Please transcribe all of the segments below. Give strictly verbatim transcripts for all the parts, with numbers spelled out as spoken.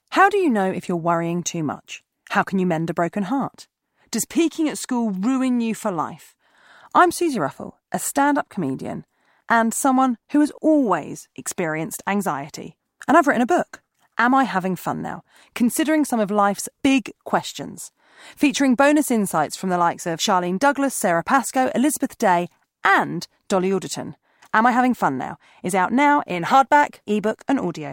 How do you know if you're worrying too much? How can you mend a broken heart? Does peaking at school ruin you for life? I'm Susie Ruffle, a stand-up comedian and someone who has always experienced anxiety. And I've written a book, Am I Having Fun Now? Considering some of life's big questions. Featuring bonus insights from the likes of Charlene Douglas, Sarah Pascoe, Elizabeth Day and Dolly Alderton. Am I Having Fun Now? Is out now in hardback, ebook and audio.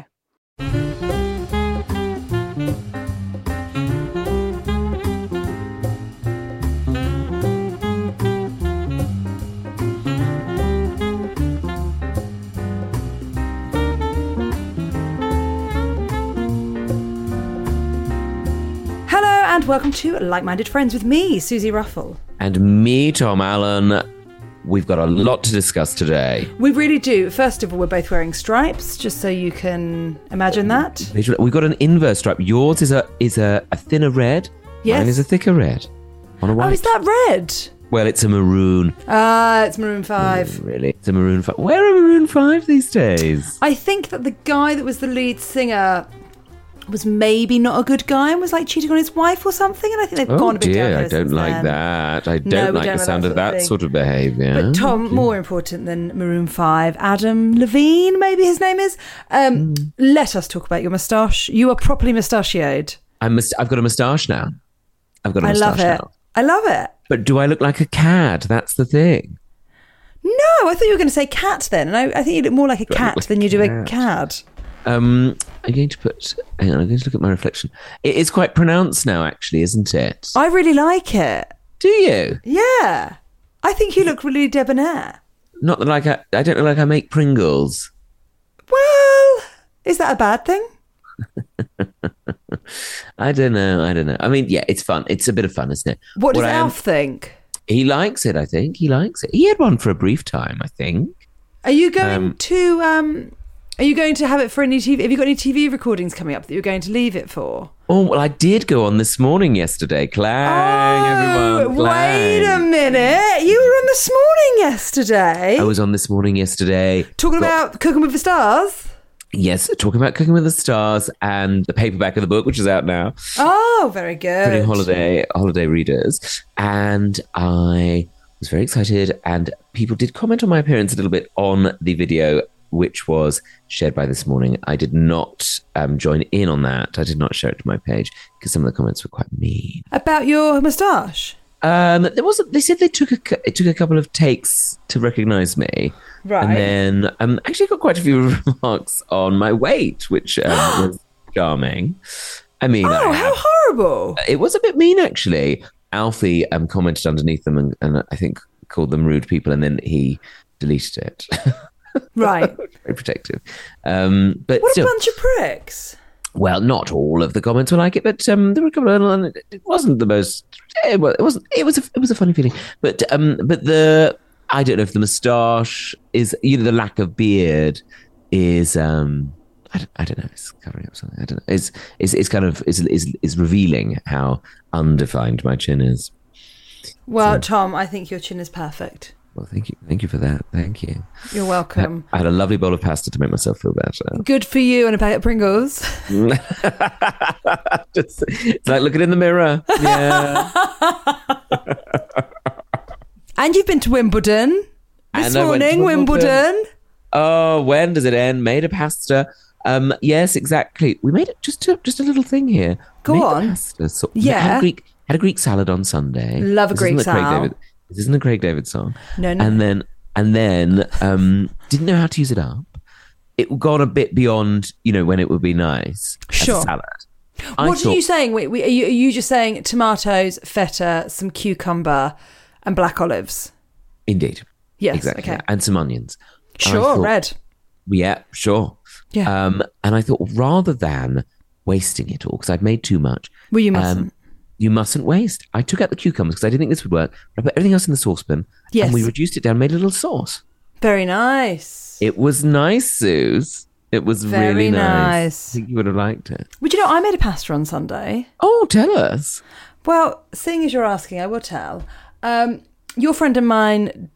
And welcome to Like-Minded Friends with me, Susie Ruffle. And me, Tom Allen. We've got a lot to discuss today. We really do. First of all, we're both wearing stripes, just so you can imagine that. We've got an inverse stripe. Yours is a is a, a thinner red. Yes. Mine is a thicker red. On a white. Oh, is that red? Well, it's a maroon. Ah, uh, it's Maroon five. Mm, really? It's a Maroon five. Where are Maroon five these days? I think that the guy that was the lead singer was maybe not a good guy and was like cheating on his wife or something, and I think they've oh gone a bit dear, downhill I don't since like then. that. I don't no, like don't the sound of that, of sort of behaviour. But Tom, more important than Maroon five, Adam Levine, maybe his name is. Um, mm. Let us talk about your moustache. You are properly mustachioed. I'm must- I've got a moustache now. I've got a I moustache love it. now. I love it. But do I look like a cad? That's the thing. No, I thought you were going to say cat then, and I, I think you look more like a do cat like than a you do cat? a cad. Um, I'm going to put. Hang on, I'm going to look at my reflection. It is quite pronounced now, actually, isn't it? I really like it. Do you? Yeah, I think you look really debonair. Not that like I. I don't look like I make Pringles. Well, is that a bad thing? I don't know. I don't know. I mean, yeah, it's fun. It's a bit of fun, isn't it? What does what Alf think? He likes it. I think he likes it. He had one for a brief time. I think. Are you going um, to? Um, Are you going to have it for any T V? Have you got any T V recordings coming up that you're going to leave it for? Oh, well, I did go on this morning yesterday. Clang, oh, everyone. Clang. Wait a minute. You were on this morning yesterday. I was on this morning yesterday. Talking Got, about Cooking with the Stars? Yes, talking about Cooking with the Stars and the paperback of the book, which is out now. Oh, very good. Pretty holiday, holiday readers. And I was very excited. And people did comment on my appearance a little bit on the video, which was shared by This Morning. I did not um, join in on that. I did not share it to my page because some of the comments were quite mean. About your moustache? Um, there wasn't. They said they took a it took a couple of takes to recognise me, right? And then um, actually got quite a few remarks on my weight, which um, was charming. I mean, oh, I how have, horrible! It was a bit mean, actually. Alfie um, commented underneath them and, and I think called them rude people, and then he deleted it. Right. Very protective. Um, but what a still, bunch of pricks. Well, not all of the comments were like it, but um, there were a couple of, and it wasn't the most, it wasn't, it was a, it was a funny feeling. But um, but the, I don't know if the moustache is, you know, the lack of beard is, um, I don't, I don't know, it's covering up something. I don't know. It's, it's, it's kind of, is, is, is revealing how undefined my chin is. Well, so, Tom, I think your chin is perfect. Well, thank you. Thank you for that. Thank you. You're welcome. I had a lovely bowl of pasta to make myself feel better. Good for you and a packet of Pringles. Just, it's like looking in the mirror. Yeah. And you've been to Wimbledon this and morning, Wimbledon. Wimbledon. Oh, when does it end? Made a pasta. Um, yes, exactly. We made it just a, just a little thing here. Go made on. Pasta. So, yeah. Had a Greek had a Greek salad on Sunday. Love a this Greek salad. This isn't a Craig David song. No, no. And then, and then, um, didn't know how to use it up. It gone a bit beyond, you know, when it would be nice. Sure. As a salad. What thought, are you saying? Wait, wait, are, you, are you just saying tomatoes, feta, some cucumber, and black olives? Indeed. Yes. Exactly. Okay. And some onions. Sure. Thought, red. Yeah. Sure. Yeah. Um, and I thought rather than wasting it all because I'd made too much. Well, you mustn't. Um, You mustn't waste. I took out the cucumbers because I didn't think this would work. I put everything else in the saucepan. Yes. And we reduced it down, made a little sauce. Very nice. It was nice, Suze. It was Very really nice. nice. I think you would have liked it. Well, you know, I made a pasta on Sunday. Oh, tell us. Well, seeing as you're asking, I will tell. Um, your friend of mine,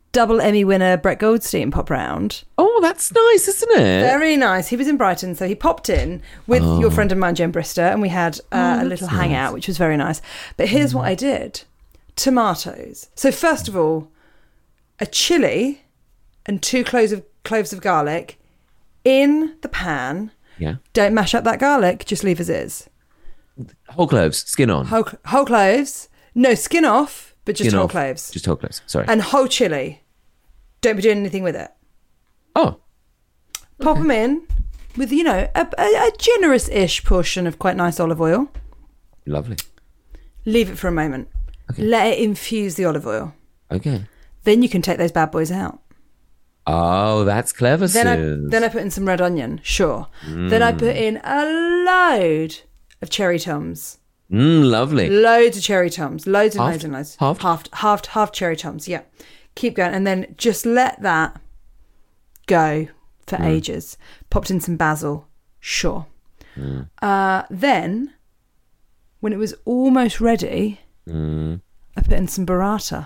double Emmy winner Brett Goldstein pop round. Oh, that's nice, isn't it? Very nice. He was in Brighton, so he popped in with Oh. your friend of mine, Jen Brister, and we had uh, Oh, a little that's hangout, nice. which was very nice. But here's what I did. Tomatoes. So first of all, a chilli and two cloves of cloves of garlic in the pan. Yeah. Don't mash up that garlic, just leave as is. Whole cloves, skin on. Whole, whole cloves. No, skin off, but just Skin whole off. cloves. Just whole cloves, sorry. And whole chilli. Don't be doing anything with it. oh, Pop them in with, you know, a, a, a generous-ish portion of quite nice olive oil. lovely. Leave it for a moment. Okay. Let it infuse the olive oil. Okay. Then you can take those bad boys out. Oh, that's clever, Then I, Suze. then I put in some red onion, sure. Then I put in a load of cherry tums. Mm, lovely. Loads of cherry tums. Loads and Halved? loads and loads. Halved? Halved, halved, halved cherry tums, yeah. Keep going. And then just let that go for Mm. ages. Popped in some basil, sure. Mm. Uh, then, when it was almost ready, Mm. I put in some burrata.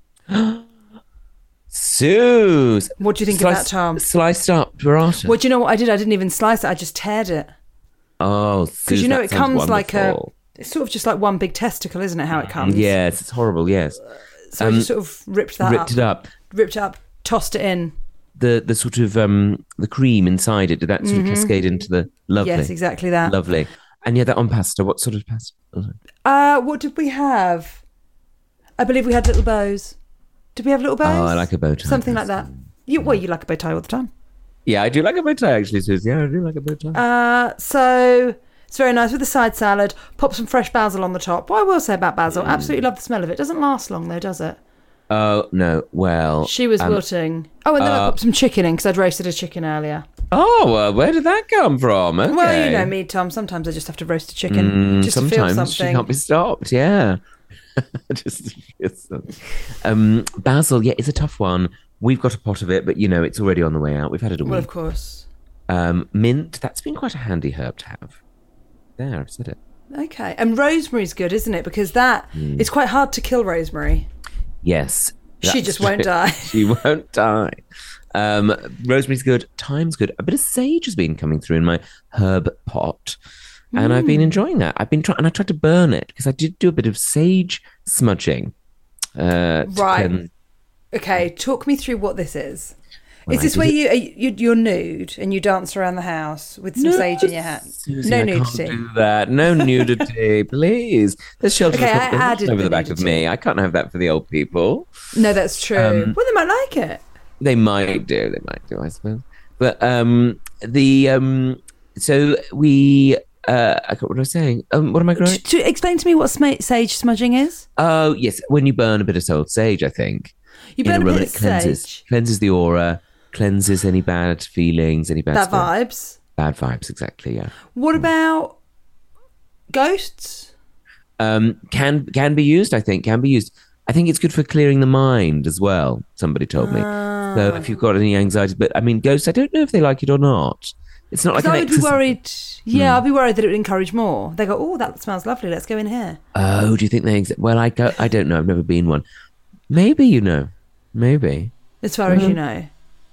Suze. What do you think of that, Tom? Sliced up burrata. Well, do you know what I did? I didn't even slice it. I just teared it. Oh, Because you know it comes like a... It's sort of just like one big testicle, isn't it, how it comes? Yes, it's horrible, yes. So I just sort of ripped that Ripped up. it up. Ripped it up, tossed it in. The the sort of um the cream inside it, did that sort of cascade into the lovely. Yes, exactly that. Lovely. And yeah, that on pasta. What sort of pasta? Oh, sorry. Uh, what did we have? I believe we had little bows. Did we have little bows? Oh, I like a bow tie. Something like that. You, well, you like a bow tie all the time. Yeah, I do like a bow tie actually, Suze. Yeah, I do like a bow tie. Uh, so it's very nice with the side salad. Pop some fresh basil on the top. What I will say about basil, Mm. absolutely love the smell of it. Doesn't last long though, does it? Oh, no. Well. She was um, wilting. Oh, and then I uh, popped some chicken in because I'd roasted a chicken earlier. Oh, well, where did that come from? Okay. Well, you know me, Tom. Sometimes I just have to roast a chicken Mm, just to feel sometimes she something. can't be stopped. Yeah. just to feel something. Um, basil, yeah, it's a tough one. We've got a pot of it, but you know, it's already on the way out. We've had it a Well, week. of course. Um, mint, that's been quite a handy herb to have. There, I've said it. Okay. And rosemary's good, isn't it? Because that Mm. it's quite hard to kill rosemary. Yes. She that's just won't true. die. She won't die. Um, rosemary's good. Thyme's good. A bit of sage has been coming through in my herb pot. And I've Mm. been enjoying that. I've been trying, and I tried to burn it because I did do a bit of sage smudging. Uh, to Right. cleanse- Okay, talk me through what this is. Well, is I this did where it- you, are you you're nude and you dance around the house with some No, sage in your hand? Susie, No I nudity. Can't do that. No nudity, please. There's shelter Okay, I across the house added over the the back of nudity. me. I can't have that for the old people. No, that's true. Um, well, they might like it. They might do. They might do. I suppose. But um, the um, so we. Uh, I got what I was saying. Um, what am I growing? To, to explain to me what sma- sage smudging is. Oh yes, when you burn a bit of old sage, I think. You In burn a room, bit and of it cleanses, sage. cleanses the aura, cleanses any bad feelings, any bad That stuff. vibes. Bad vibes, exactly. Yeah. What about ghosts? Um, can can be used. I think can be used. I think it's good for clearing the mind as well. Somebody told me. So if you've got any anxiety, but I mean, ghosts. I don't know if they like it or not. It's not like Because an I would be exorcism. worried. Yeah, I'd be worried that it would encourage more. They go, oh, that smells lovely. Let's go in here. Oh, do you think they? Ex- well, I go, I don't know. I've never been one. Maybe you know. Maybe. As far as you Mm-hmm. know.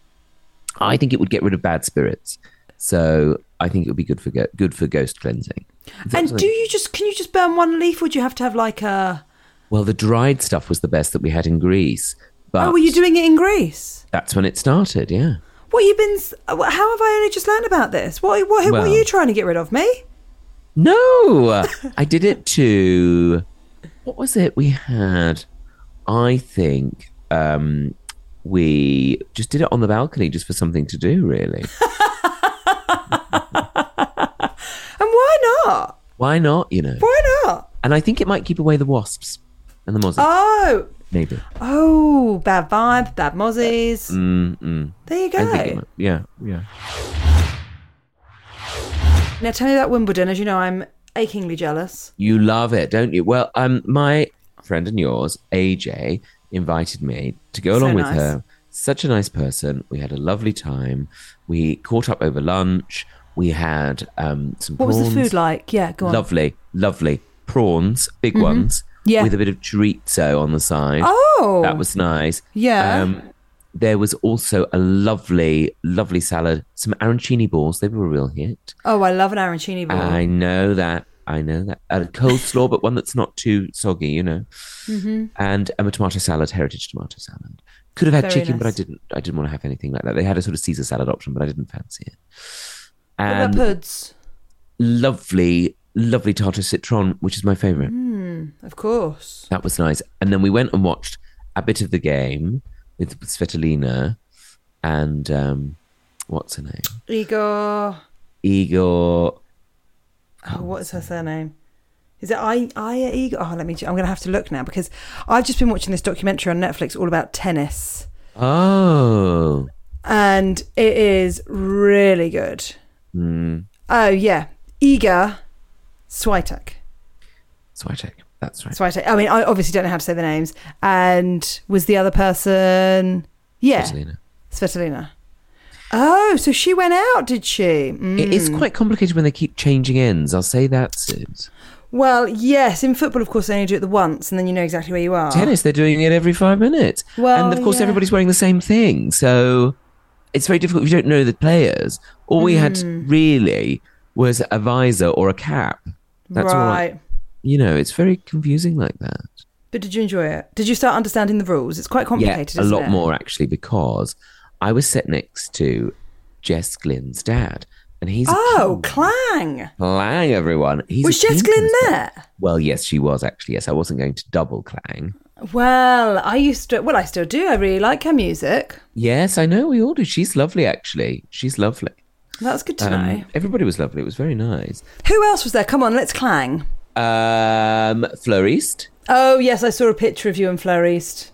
I think it would get rid of bad spirits. So I think it would be good for go- good for ghost cleansing. Is that And something- do you just can you just burn one leaf, or do you have to have like a? Well, the dried stuff was the best that we had in Greece. But Oh, were you doing it in Greece? that's when it started. Yeah. What you been? s- How have I only just learned about this? What what, what are Well- you trying to get rid of me? No, I did it to. What was it we had? I think um, we just did it on the balcony just for something to do, really. And why not? Why not? You know. Why not? And I think it might keep away the wasps and the mozzies. Oh, Maybe. oh, bad vibes, bad mozzies. Mm, mm. There you I think it go. might- yeah, yeah. Now tell me about Wimbledon. As you know, I'm achingly jealous. You love it, don't you? Well, um, my friend and yours, A J, invited me to go So along with nice. her. Such a nice person. We had a lovely time. We caught up over lunch. We had um, some What prawns. was the food like? Yeah, go on. Lovely, lovely prawns, big ones, Yeah. with a bit of chorizo on the side. Oh, That was nice. Yeah. Um, there was also a lovely, lovely salad, some arancini balls. They were a real hit. Oh, I love an arancini ball. I know that. I know that. A coleslaw, but one that's not too soggy, you know. Mm-hmm. And um, a tomato salad, heritage tomato salad. Could have had Very chicken, nice. but I didn't. I didn't want to have anything like that. They had a sort of Caesar salad option, but I didn't fancy it. What And about puds? lovely, lovely tarte citron, which is my favourite. Mm, of course. That was nice. And then we went and watched a bit of the game with Svetlana and um, what's her name? Igor. Igor. Oh, what is her surname? Is it I Aya Igor? Oh, let me. I'm going to have to look now because I've just been watching this documentary on Netflix all about tennis, Oh. and it is really good. Mm. Oh yeah, Iga Swiatek. Swiatek. That's right. Swiatek. I mean, I obviously don't know how to say the names. And was the other person? Yeah, Svetlana. Svetlana. Oh, so she went out, did she? Mm. It is quite complicated when they keep changing ends. I'll say that, Suze. Well, yes. In football, of course, they only do it the once, and then you know exactly where you are. Tennis, they're doing it every five minutes. Well, and of course, yeah. everybody's wearing the same thing. So it's very difficult if you don't know the players. All we had Hmm. really was a visor or a cap. That's all. I, right. you know, it's very confusing like that. But did you enjoy it? Did you start understanding the rules? It's quite complicated, Yeah, a isn't lot it? more actually, because I was sat next to Jess Glynn's dad, and he's Oh, a Clang. Clang, everyone. He's Was a Jess keen Glynn tennis player. there? Well, yes, she was actually. Yes, I wasn't going to double Clang. Well, I used to, well, I still do. I really like her music. Yes, I know we all do. She's lovely, actually. She's lovely. That's good to Um, know. everybody was lovely. It was very nice. Who else was there? Come on, let's Clang. Um, Fleur East. Oh, yes, I saw a picture of you and Fleur East.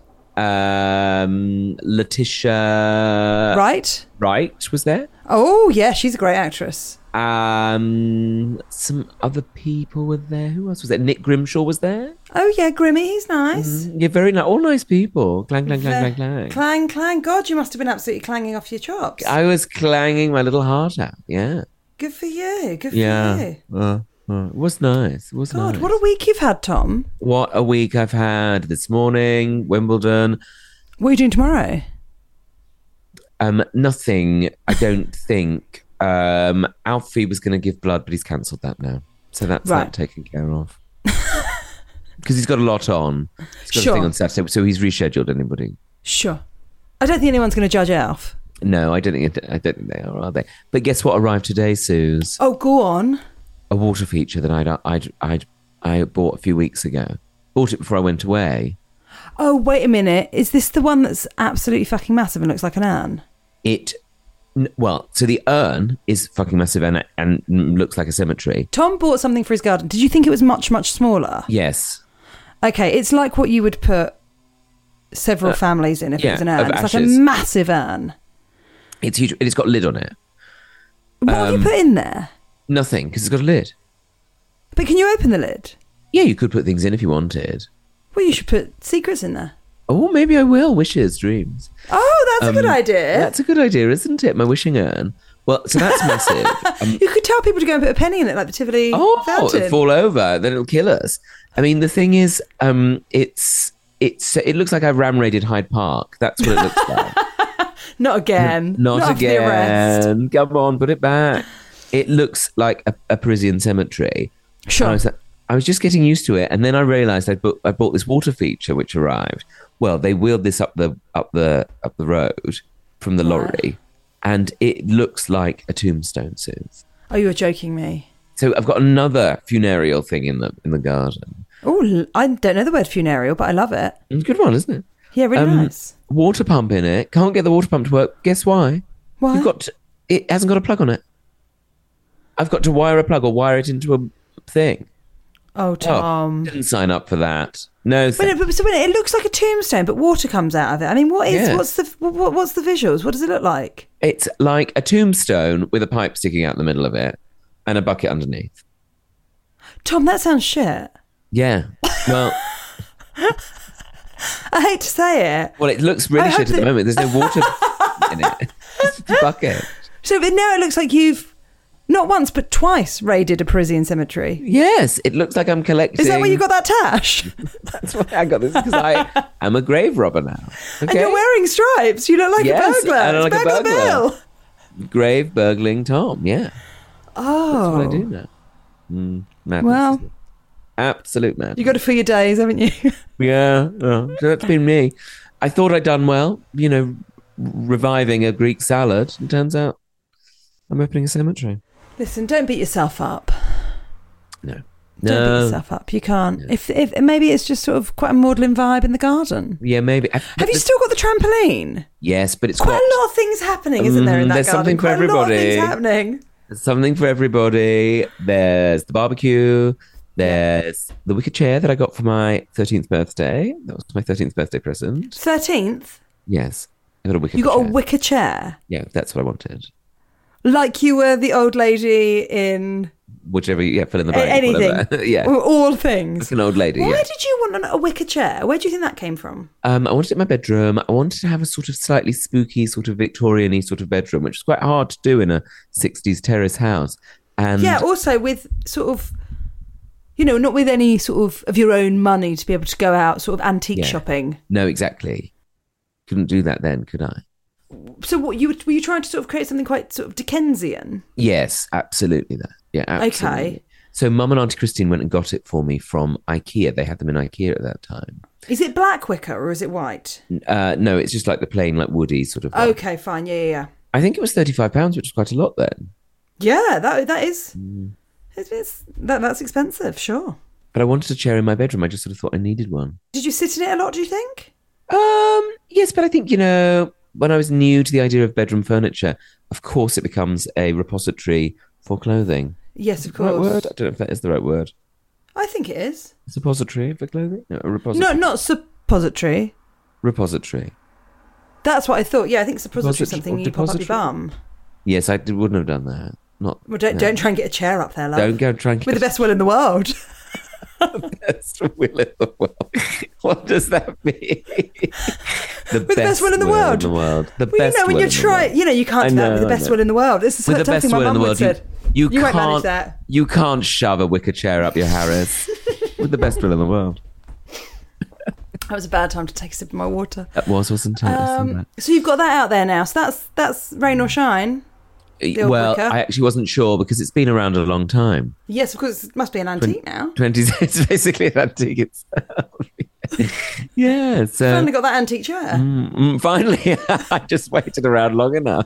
Um, Letitia Right? Wright was there. Oh, yeah, she's a great actress. Um, some other people were there. Who else was there? Nick Grimshaw was there. Oh, yeah, Grimmy, he's nice. Yeah, very nice. All nice people. Clang, clang, clang, Ve- clang, clang. Clang, clang. God, you must have been absolutely clanging off your chops. I was clanging my little heart out. Yeah. Good for you. Good for Yeah. you. Uh, uh, it was nice. It was God, nice. what a week you've had, Tom. What a week I've had this morning. Wimbledon. What are you doing tomorrow? Um, nothing. I don't think. Um, Alfie was going to give blood, but he's cancelled that now. So that's Right. that taken care of. Because he's got a lot on. He's got Sure. a thing on Saturday, so he's rescheduled anybody. Sure. I don't think anyone's going to judge Alf. No, I don't think. It, I don't think they are, are they? But guess what arrived today, Suze? Oh, go on. A water feature that I'd I'd I'd I bought a few weeks ago. Bought it before I went away. Oh, wait a minute. Is this the one that's absolutely fucking massive and looks like an urn? It. n- Well, so the urn is fucking massive and and looks like a cemetery. Tom bought something for his garden. Did you think it was much, much smaller? Yes. Okay, it's like what you would put several Uh, families in if yeah, it was an of urn. It's like a ashes. massive urn. It's huge. It's got a lid on it. What have Um, you put in there? Nothing, because it's got a lid. But can you open the lid? Yeah, you could put things in if you wanted. Well, you should put secrets in there. Oh, maybe I will. Wishes, dreams. Oh, that's a good Um, idea. That's a good idea, isn't it? My wishing urn. Well, so that's massive. Um, You could tell people to go and put a penny in it, like the Tivoli oh, fountain. it'll fall over. Then it'll kill us. I mean, the thing is, um, it's it's it looks like I ram raided Hyde Park. That's what it looks like. Not again. Not, after the arrest. again. Come on, put it back. It looks like a, a Parisian cemetery. Sure. I was, I was just getting used to it, and then I realised I bought, I bought this water feature which arrived. Well, they wheeled this up the up the up the road from the lorry, and it looks like a tombstone, Suze. Oh, you're joking me. So I've got another funereal thing in the in the garden. Oh, I don't know the word funereal, but I love it. It's a good one, isn't it? Yeah, really Um, nice. Water pump in it. Can't get the water pump to work. Guess why? Why? You've got to, it hasn't got a plug on it. I've got to wire a plug or wire it into a thing. Oh, Oh, Tom. didn't sign up for that. No, But, thank- it, but so when it, it looks like a tombstone, but water comes out of it. I mean, what is Yeah. what's the what, what's the visuals? What does it look like? it's like a tombstone with a pipe sticking out the middle of it and a bucket underneath. Tom, that sounds shit. Yeah. Well, I hate to say it. well, it looks I really hope shit at that- the moment. There's no water in it. It's just a bucket. So, but now it looks like you've Not once, but twice raided a Parisian cemetery. Yes, it looks like I'm collecting. Is that where you got that tash? That's why I got this, because I am a grave robber now. Okay? And you're wearing stripes. You look like Yes, a burglar. I look It's like a Burglar burglar. Bill. Grave burgling Tom, yeah. Oh. That's what I do now. Mm, madness. Well, absolute madness. you got it for your days, haven't you? Yeah, yeah. So that's been me. I thought I'd done well, you know, reviving a Greek salad. It turns out I'm opening a cemetery. Listen, don't beat yourself up. No. Don't No. beat yourself up. You can't. No. If if maybe it's just sort of quite a maudlin vibe in the garden. Yeah, maybe. I- Have you the- still got the trampoline? Yes, but it's Quite got a lot of things happening, isn't there, in Mm, that there's garden? something for Quite a lot of everybody. things happening. There's something for everybody. There's the barbecue. There's the wicker chair that I got for my thirteenth birthday. That was my thirteenth birthday present. Thirteenth. Yes. I got a wicker You got chair. a wicker chair, Yeah, that's what I wanted. like you were the old lady in Whichever, yeah, fill in the a- blank. anything. whatever. Yeah. All things. It's an old lady, Why yeah. did you want an- a wicker chair? Where do you think that came from? Um, I wanted it in my bedroom. I wanted to have a sort of slightly spooky, sort of Victorian-y sort of bedroom, which is quite hard to do in a sixties terrace house. And Yeah, also with sort of, you know, not with any sort of of your own money to be able to go out sort of antique Yeah. shopping. no, exactly. Couldn't do that then, could I? So what you were were you trying to sort of create something quite sort of Dickensian? Yes, absolutely that. Yeah, absolutely. Okay. So Mum and Auntie Christine went and got it for me from IKEA. They had them in IKEA at that time. Is it black wicker or is it white? Uh, no, it's just like the plain, like woody sort of. one. Okay, fine. Yeah, yeah, yeah. I think it was thirty-five pounds, which was quite a lot then. Yeah, that that is. Mm. It's, it's, that that's expensive, sure. But I wanted a chair in my bedroom. I just sort of thought I needed one. Did you sit in it a lot? Do you think? Um, yes, but I think, you know, when I was new to the idea of bedroom furniture, of course it becomes a repository for clothing. Yes, of Right course. word? I don't know if that is the right word. I think it is. Suppository for clothing? No, a repository. No, not suppository. Repository. That's what I thought. Yeah, I think suppository is Depository- something or you pop up your depository? bum. Yes, I d- wouldn't have done that. Not. Well, don't no. don't try and get a chair up there, love. Don't go try and With the best will in the world. best will in the world. What does that mean? The With the best will in the world. In the world. The Well, best you know, when will you in the try, world. you know, you can't I do that with know, the I best know. will in the world. This is With the something best my will in mum the would world, you, said. you, You won't manage can't. that. You can't shove a wicker chair up your Harris. With the best will in the world. That was a bad time to take a sip of my water. That was, wasn't it? Um, so you've got that out there now. So that's that's rain or shine. the old well, wicker. I actually wasn't sure because it's been around a long time. Yes, of course, it must be an antique now. twenty It's basically an antique itself. Yeah, so Finally got that antique chair. Mm, mm, finally, I just waited around long enough.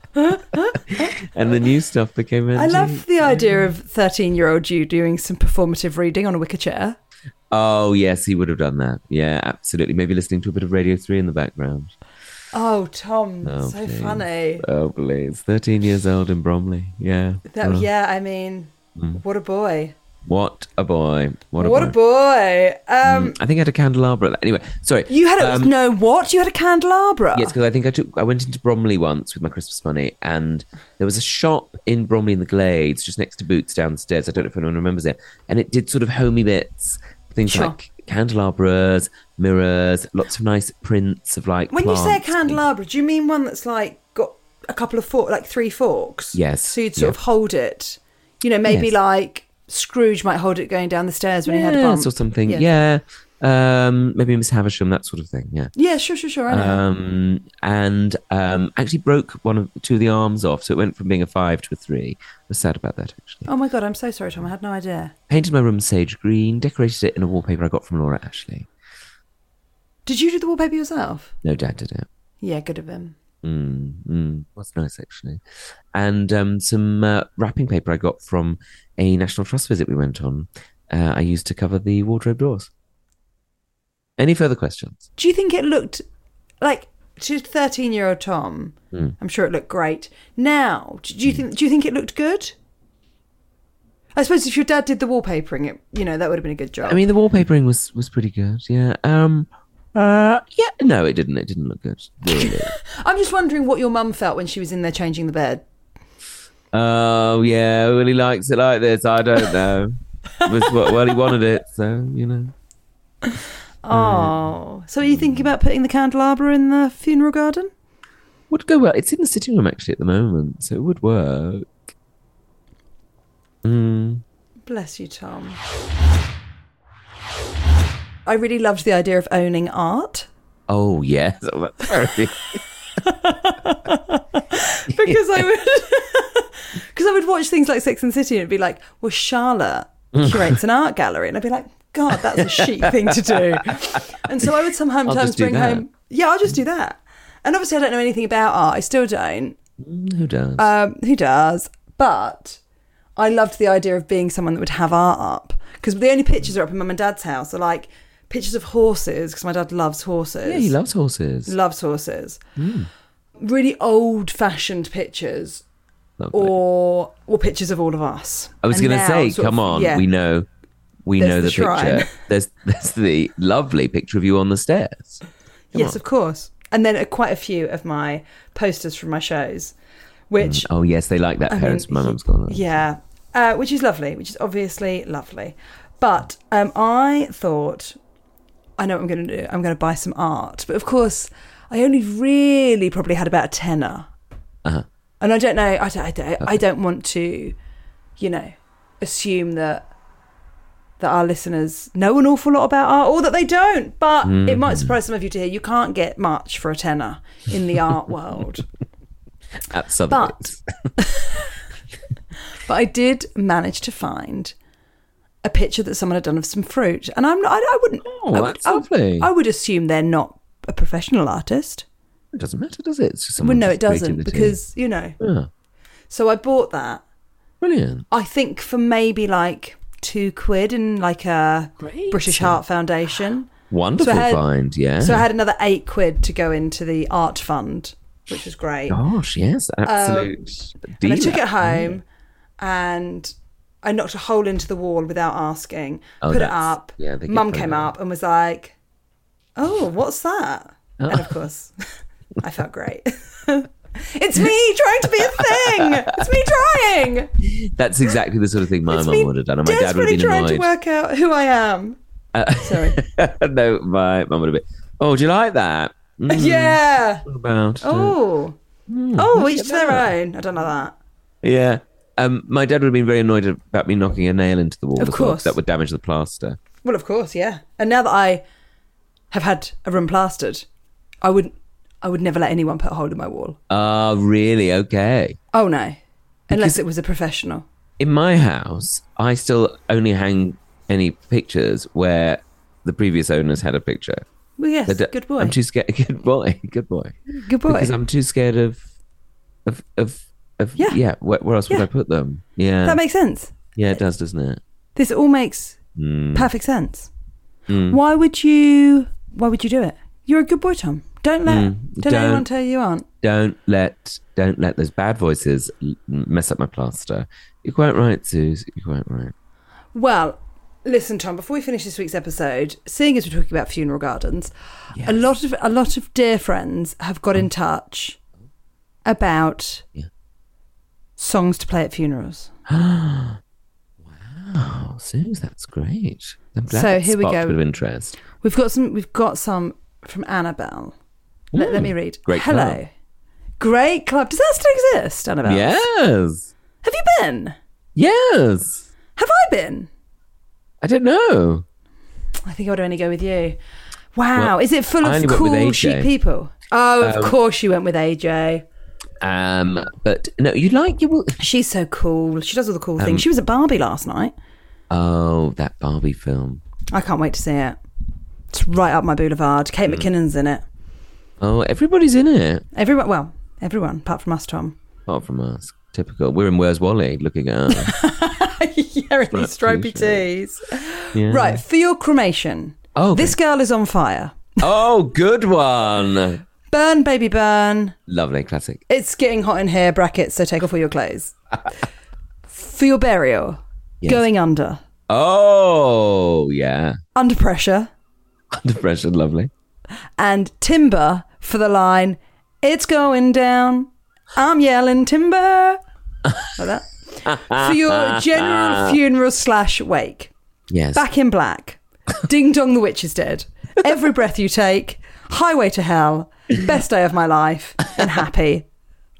And the new stuff became I antique. love the idea of thirteen-year-old you doing some performative reading on a wicker chair. Oh, yes, he would have done that. Yeah, absolutely. Maybe listening to a bit of Radio three in the background. Oh, Tom, Oh, so please. funny. Oh, please. thirteen years old in Bromley. Yeah. That, Well, yeah, I mean, Mm. what a boy. What a boy. What a What boy. a boy. Um, Mm, I think I had a candelabra. Anyway, sorry. You had a, Um, no, what? You had a candelabra? Yes, because I think I took I went into Bromley once with my Christmas money, and there was a shop in Bromley in the Glades, just next to Boots downstairs. I don't know if anyone remembers it, and it did sort of homey bits, things Sure. like candelabras, mirrors, lots of nice prints of like. When you say a plants. candelabra, do you mean one that's like got a couple of fork, like three forks? Yes. So you'd sort Yeah. of hold it. You know, maybe Yes. like Scrooge might hold it going down the stairs when he had a bump. Yes, or something. Yeah. Yeah. Um, maybe Miss Havisham, that sort of thing. Yeah. Yeah, sure, sure, sure. I know. Um, and um, actually broke one of two of the arms off, so it went from being a five to a three. I was sad about that actually. Oh my God, I'm so sorry, Tom. I had no idea. Painted my room sage green, decorated it in a wallpaper I got from Laura Ashley. Did you do the wallpaper yourself? No, Dad did it. Yeah, good of him. Mm, mm, was nice actually. And um, some uh, wrapping paper I got from a National Trust visit we went on. Uh, I used to cover the wardrobe doors. Any further questions? Do you think it looked like to thirteen-year-old Tom? Mm. I'm sure it looked great. Now, do you think? Do you think it looked good? I suppose if your dad did the wallpapering, it you know that would have been a good job. I mean, the wallpapering was, was pretty good. Yeah. Um. Uh. Yeah. No, it didn't. It didn't look good. Really. I'm just wondering what your mum felt when she was in there changing the bed. Oh yeah. Well, he likes it like this. I don't know. It was what, well, he wanted it, so you know. Oh, so are you thinking about putting the candelabra in the funeral garden? Would go well. It's in the sitting room actually at the moment, so it would work. Mm. Bless you, Tom. I really loved the idea of owning art. Oh, yes. Oh, that's very... Because I would... Because I would watch things like Sex and the City and it'd be like, well, Charlotte curates an art gallery. And I'd be like, God, that's a chic thing to do. And so I would sometimes bring home... Yeah, I'll just do that. And obviously I don't know anything about art. I still don't. Who does? Um, who does? But I loved the idea of being someone that would have art up. Because the only pictures are up in Mum and Dad's house are like pictures of horses, because my dad loves horses. Yeah, he loves horses. Loves horses. Mm. Really old-fashioned pictures. Lovely. Or or pictures of all of us. I was going to say, come of, on, yeah, we know we know the, the picture. There's there's the lovely picture of you on the stairs. Come yes, on. Of course. And then uh, quite a few of my posters from my shows, which... Mm. Oh, yes, they like that. I parents, mean, my mum's got on. Yeah, uh, which is lovely, which is obviously lovely. But um, I thought, I know what I'm going to do. I'm going to buy some art. But of course, I only really probably had about a tenner. Uh-huh. And I don't know, I don't, I don't, I don't want to, you know, assume that that our listeners know an awful lot about art, or that they don't. But mm-hmm. it might surprise some of you to hear you can't get much for a tenner in the art world. At Sotheby's. But, but I did manage to find a picture that someone had done of some fruit. And I'm not, I, I wouldn't... Oh, I that's would, lovely. I, I would assume they're not a professional artist. It doesn't matter, does it? It's just well, no, it doesn't, because, you know. Yeah. So I bought that. Brilliant. I think for maybe like two quid in like a Great. British Heart Foundation. Wonderful so had, find, yeah. So I had another eight quid to go into the art fund, which was great. Gosh, yes, absolute. Um, and I took it home yeah. and I knocked a hole into the wall without asking, oh, put it up. Yeah, Mum came up and was like, oh, what's that? Oh. And of course... I felt great. It's me trying to be a thing. It's me trying. That's exactly the sort of thing my mum would have done, and my dad would have been trying annoyed. to work out who I am. Uh, Sorry. No, my mum would have been. Oh, do you like that? Mm. Yeah. What about? Oh. Mm, oh, each to their own. I don't know that. Yeah. Um, my dad would have been very annoyed about me knocking a nail into the wall. Of course. That would damage the plaster. Well, of course, yeah. And now that I have had a room plastered, I wouldn't. I would never let anyone put a hole in my wall. Oh, uh, really? Okay. Oh, no. Unless because it was a professional. In my house, I still only hang any pictures where the previous owners had a picture. Well, yes, d- good boy. I'm too scared. Good boy. Good boy. Good boy. Because I'm too scared of, of, of, of yeah. yeah where, where else would yeah. I put them? Yeah. That makes sense. Yeah, it does, doesn't it? This all makes mm. perfect sense. Mm. Why would you, why would you do it? You're a good boy, Tom. Don't let mm, don't, don't anyone tell you aren't. Don't let don't let those bad voices mess up my plaster. You're quite right, Suze. You're quite right. Well, listen, Tom. Before we finish this week's episode, seeing as we're talking about funeral gardens, yes. a lot of a lot of dear friends have got in touch about yeah. songs to play at funerals. Wow, Suze, that's great. I'm glad so that here we go. A bit of interest. We've got some. We've got some from Annabelle. Let, let me read. Great Hello. Club. Great Club. Does that still exist, Annabelle? Yes. Have you been? Yes. Have I been? I don't know. I think I would only go with you. Wow. Well, is it full of cool, chic people? Oh, of um, course you went with A J. Um, But no, you like... you. She's so cool. She does all the cool um, things. She was at Barbie last night. Oh, that Barbie film. I can't wait to see it. It's right up my boulevard. Kate mm. McKinnon's in it. Oh, everybody's in it. Everyone, well, everyone, apart from us, Tom. Apart from us. Typical. We're in Where's Wally looking at us. Yeah, in these stripy tees. Yeah. Right, for your cremation. Oh, okay. This girl is on fire. Oh, good one. Burn, baby, burn. Lovely, classic. It's getting hot in here, brackets, so take off all your clothes. For your burial, yes. Going under. Oh, yeah. Under pressure. Under pressure, lovely. And timber for the line, it's going down. I'm yelling timber. Like that. For your general funeral slash wake. Yes. Back in Black. Ding dong, the witch is dead. Every breath you take. Highway to hell. Best day of my life. And happy.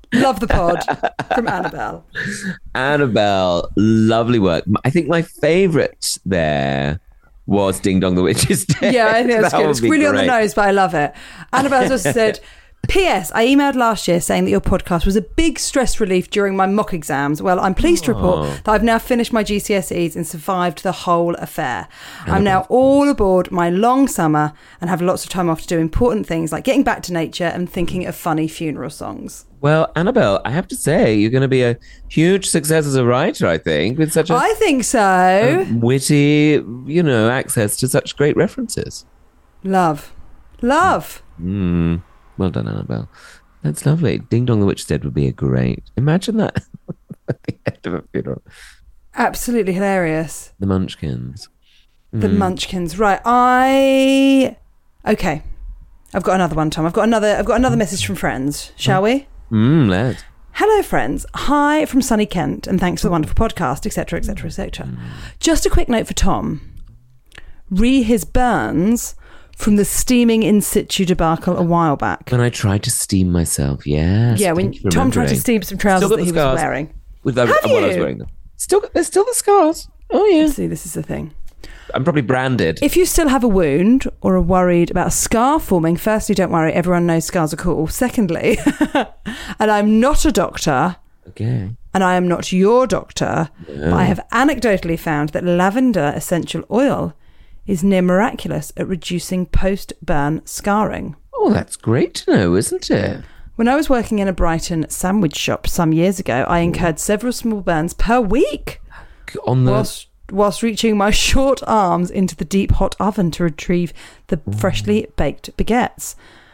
Love the pod from Annabelle. Annabelle, lovely work. I think my favourite there was Ding Dong the Witch is Dead. Yeah, I think that's That good. would It's be really on the great. nose, but I love it. Annabelle's also said, P S I emailed last year saying that your podcast was a big stress relief during my mock exams. Well, I'm pleased to report Oh. that I've now finished my G C S Es and survived the whole affair. I'm now all aboard my long summer and have lots of time off to do important things like getting back to nature and thinking of funny funeral songs. Well, Annabelle, I have to say, you're going to be a huge success as a writer, I think, with such a I think so. witty, you know, access to such great references. Love. Love. Mm. Well done, Annabelle. That's lovely. Ding Dong the Witch is Dead would be a great. Imagine that at the end of a funeral. Absolutely hilarious. The Munchkins. The Munchkins. Right. I okay. I've got another one, Tom. I've got another I've got another message from friends. Shall we? Mm, let's. Hello, friends. Hi from sunny Kent, and thanks for the wonderful podcast, et cetera, et cetera, et cetera. Just a quick note for Tom. Re his burns from the steaming in situ debacle a while back. When I tried to steam myself, yes. Yeah, when thank you for Tom tried to remembering. steam some trousers Still got that the he was scars. wearing. With the, Have while I was you? wearing them. Still, there's still the scars. Oh, yeah. See, this is the thing. I'm probably branded. If you still have a wound or are worried about a scar forming, firstly, don't worry. Everyone knows scars are cool. Secondly, and I'm not a doctor, Okay. and I am not your doctor, but I have anecdotally found that lavender essential oil is near miraculous at reducing post-burn scarring. Oh, that's great to know, isn't it? When I was working in a Brighton sandwich shop some years ago, I incurred several small burns per week On the... whilst, whilst reaching my short arms into the deep hot oven to retrieve the freshly baked baguettes.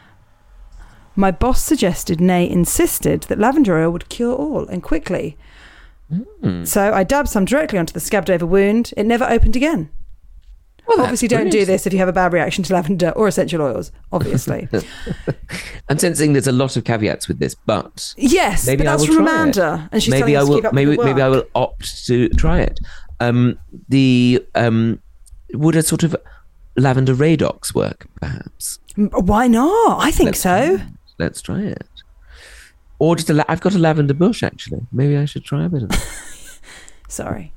My boss suggested, nay insisted, that lavender oil would cure all and quickly. Mm. So I dabbed some directly onto the scabbed over wound. It never opened again. Well, that's Obviously, don't do brilliant. this if you have a bad reaction to lavender or essential oils, obviously. I'm sensing there's a lot of caveats with this, but Yes, maybe but that's I will from try Amanda. it. And she's maybe telling I us to will. keep up Maybe with the maybe I work. will opt to try it. Um, the um, would a sort of lavender radox work, perhaps? Why not? I think Let's so. try it. Let's try it. Or just a. La- I've got a lavender bush actually. Maybe I should try a bit of it. Sorry.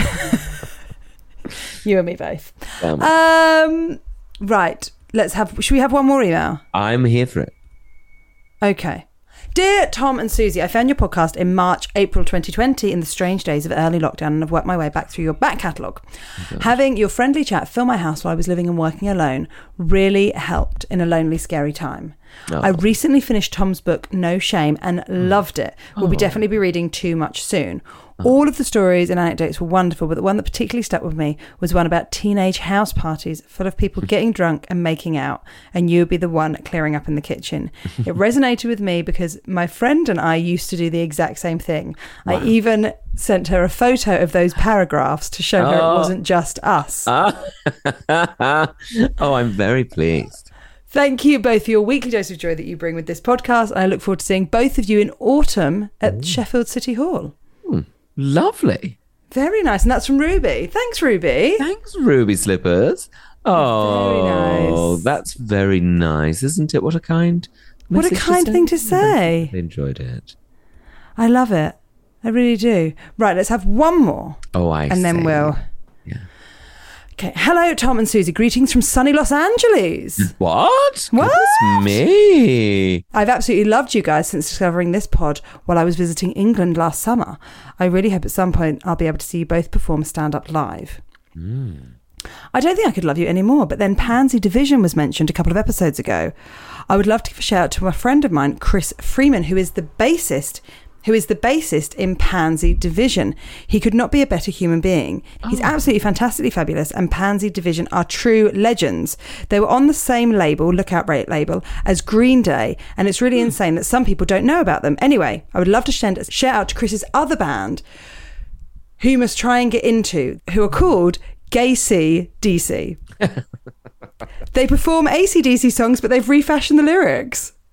You and me both. Um, Um, right. Let's have. Should we have one more email? I'm here for it. Okay. Dear Tom and Susie, I found your podcast in March, April twenty twenty in the strange days of early lockdown and have worked my way back through your back catalogue. Having your friendly chat fill my house while I was living and working alone really helped in a lonely, scary time. Oh. I recently finished Tom's book, No Shame, and loved it. We'll be definitely be reading Too Much soon. All of the stories and anecdotes were wonderful, but the one that particularly stuck with me was one about teenage house parties full of people getting drunk and making out, and you would be the one clearing up in the kitchen. It resonated with me because my friend and I used to do the exact same thing. Wow. I even sent her a photo of those paragraphs to show her Oh. it wasn't just us. Ah. Oh, I'm very pleased. Thank you both for your weekly dose of joy that you bring with this podcast. And I look forward to seeing both of you in autumn at Sheffield City Hall. Hmm. Lovely. Very nice. And that's from Ruby. Thanks, Ruby. Thanks, Ruby Slippers. Oh, Very nice. That's very nice, isn't it? What a kind What a message kind send. thing to say. I enjoyed it. I love it. I really do. Right, let's have one more. Oh, I And then see. we'll... Yeah. Okay. Hello, Tom and Susie. Greetings from sunny Los Angeles. What? What? Goodness me. I've absolutely loved you guys since discovering this pod while I was visiting England last summer. I really hope at some point I'll be able to see you both perform stand-up live. Mm. I don't think I could love you anymore, but then Pansy Division was mentioned a couple of episodes ago. I would love to give a shout out to a friend of mine, Chris Freeman, who is the bassist who is the bassist in Pansy Division. He could not be a better human being. He's Oh. absolutely fantastically fabulous, and Pansy Division are true legends. They were on the same label, Lookout Rate label, as Green Day, and it's really insane that some people don't know about them. Anyway, I would love to send a shout out to Chris's other band, who you must try and get into, who are called Gay C D C. They perform A C D C songs, but they've refashioned the lyrics.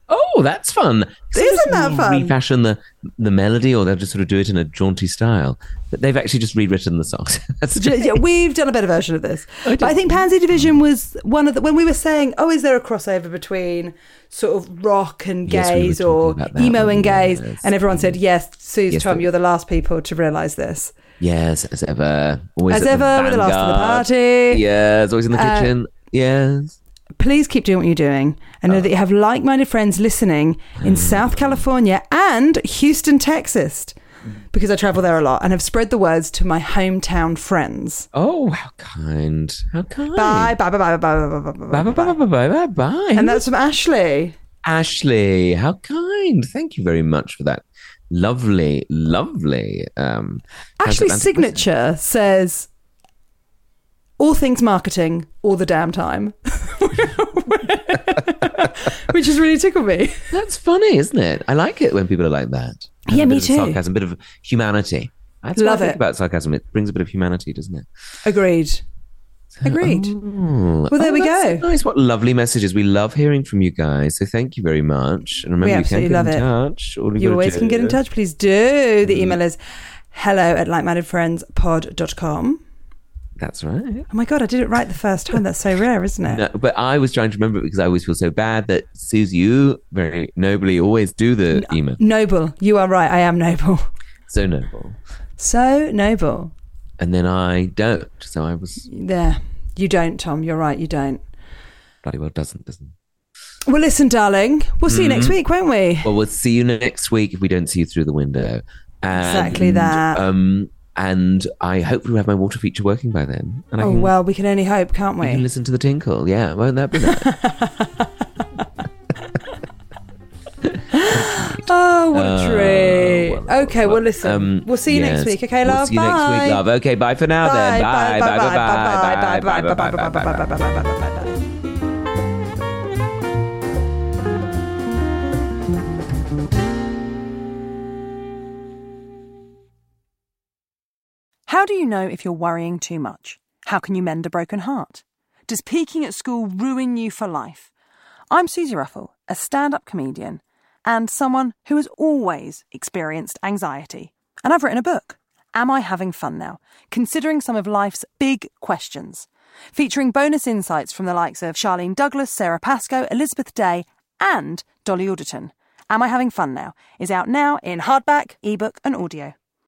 Oh, that's fun. Isn't that fun? Refashion the the melody, or they'll just sort of do it in a jaunty style. But they've actually just rewritten the songs. That's yeah, we've done a better version of this. I but I think Pansy Division was one of the, when we were saying, oh, is there a crossover between sort of rock and gays, yes, we or emo and gays? Yes. And everyone said, yes, Suze, yes, Tom, you're the last people to realise this. Yes, as ever. Always as ever, we're the last of the party. Yes, always in the uh, kitchen. Yes. Please keep doing what you're doing. I know oh. that you have like-minded friends listening in South California and Houston, Texas, because I travel there a lot and have spread the words to my hometown friends. Oh, how kind. How kind. Bye, bye, bye, bye, bye, bye, bye, bye, bye, bye, bye, bye, bye, bye. And that's from Ashley. Ashley, how kind. Thank you very much for that. Lovely, lovely. Um, Ashley's signature says, all things marketing all the damn time. Which has really tickled me. That's funny, isn't it? I like it when people are like that. Have yeah, me too. Sarcasm, a bit of humanity. That's Love what I think it. about sarcasm. It brings a bit of humanity, doesn't it? Agreed. So, Agreed. Oh, well, there oh, we go. go. Nice. What lovely messages. We love hearing from you guys. So thank you very much. And remember, we you absolutely can love get in it. touch. All you always do. can get in touch. Please do. The email is hello at like-minded-friends-pod dot com. That's right. Oh my God, I did it right the first time. That's so rare, isn't it? No, but I was trying to remember it because I always feel so bad that, Suze, you very nobly always do the no, email. Noble. You are right. I am noble. So noble. So noble. And then I don't. So I was... There. You don't, Tom. You're right. You don't. Bloody well doesn't, doesn't. Well, listen, darling. We'll see mm-hmm. you next week, won't we? Well, we'll see you next week if we don't see you through the window. And, exactly that. Um... And I hope we'll have my water feature working by then. And I oh, can, well, we can only hope, can't we? We can listen to the tinkle. Yeah, won't that be nice? Oh, what a treat. Uh, well, okay, well, listen. Um, we'll see you yes. next week. Okay, love? We'll see you bye. next week, love. Okay, bye for now then. Bye, bye, bye, bye, bye, bye, bye, bye, bye, bye, bye, bye, bye, bye, bye, bye. How do you know if you're worrying too much? How can you mend a broken heart? Does peaking at school ruin you for life? I'm Suze Ruffle, a stand-up comedian and someone who has always experienced anxiety. And I've written a book, Am I Having Fun Now? Considering some of life's big questions. Featuring bonus insights from the likes of Charlene Douglas, Sarah Pascoe, Elizabeth Day and Dolly Alderton. Am I Having Fun Now? Is out now in hardback, ebook and audio.